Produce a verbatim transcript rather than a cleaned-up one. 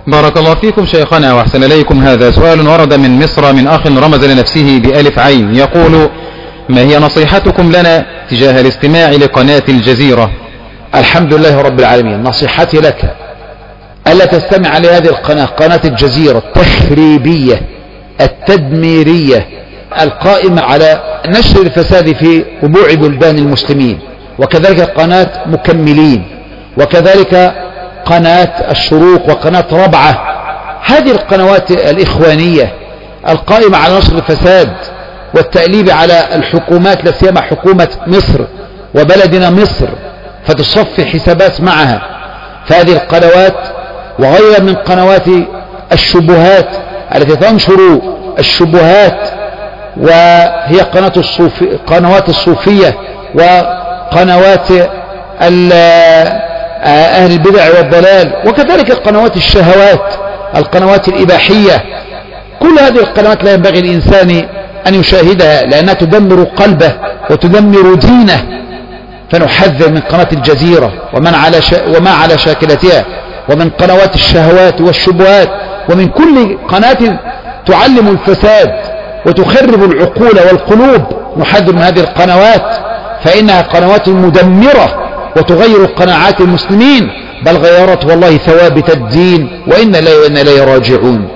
بارك الله فيكم شيخنا وأحسن إليكم. هذا سؤال ورد من مصر من أخ رمز لنفسه بألف عين، يقول: ما هي نصيحتكم لنا تجاه الاستماع لقناة الجزيرة؟ الحمد لله رب العالمين. نصيحتي لك ألا تستمع لهذه القناة، قناة الجزيرة التخريبية التدميرية القائمة على نشر الفساد في ربوع بلدان المسلمين، وكذلك قناة مكملين، وكذلك قناة الشروق وقناة ربعة. هذه القنوات الإخوانية القائمة على نشر الفساد والتأليب على الحكومات، لا سيما حكومة مصر وبلدنا مصر، فتصفي حسابات معها. فهذه القنوات وغيرها من قنوات الشبهات التي تنشر الشبهات، وهي قناة الصوفي قنوات الصوفية وقنوات أهل البدع والضلال، وكذلك قنوات الشهوات، القنوات الإباحية. كل هذه القنوات لا ينبغي الإنسان أن يشاهدها، لأنها تدمر قلبه وتدمر دينه. فنحذر من قناة الجزيرة ومن على شا... وما على شاكلتها، ومن قنوات الشهوات والشبهات، ومن كل قناة تعلم الفساد وتخرب العقول والقلوب. نحذر من هذه القنوات، فإنها قنوات مدمرة وتغير قناعات المسلمين، بل غيرت والله ثوابت الدين، وإنا إليه راجعون.